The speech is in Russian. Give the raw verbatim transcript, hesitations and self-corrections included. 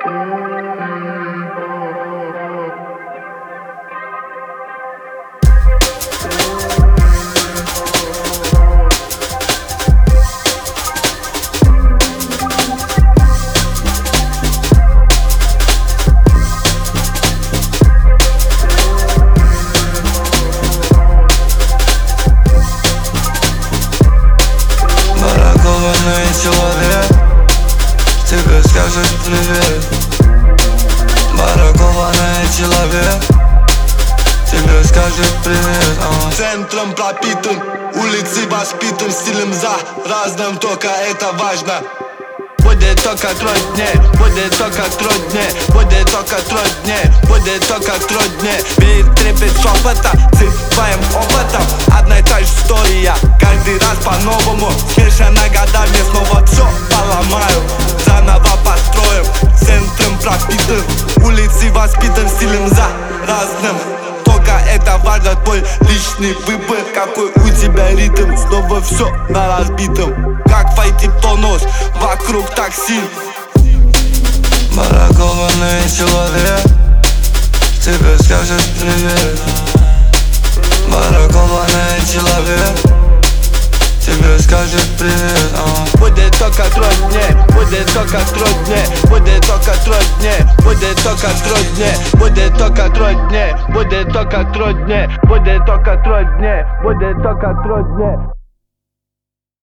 Человек тебе скажет привет. Баракованный человек тебе скажет привет. а. Центром пропитан, улицы воспитан, стилем за разным, только это важно. Будет только труднее, будет только труднее, будет только труднее, будет только труднее. Мир трепет шепота, цифаем опытом. Одна и та же история, каждый раз по-новому. Смешано годами, снова все поломаю, заново построим. Центром пропитан, улицы воспитан, стилем за разным. Только это важно, твой личный выбор. Какой у тебя ритм, снова все на разбитом. Как войти в тонус, вокруг такси. Баракованный человек тебе скажет привет. Баракованный человек тебе скажет привет. а. Будет только труднее, будет только труднее, будет только труднее, будет только труднее, будет только труднее, будет только труднее, будет только труднее, будет только труднее.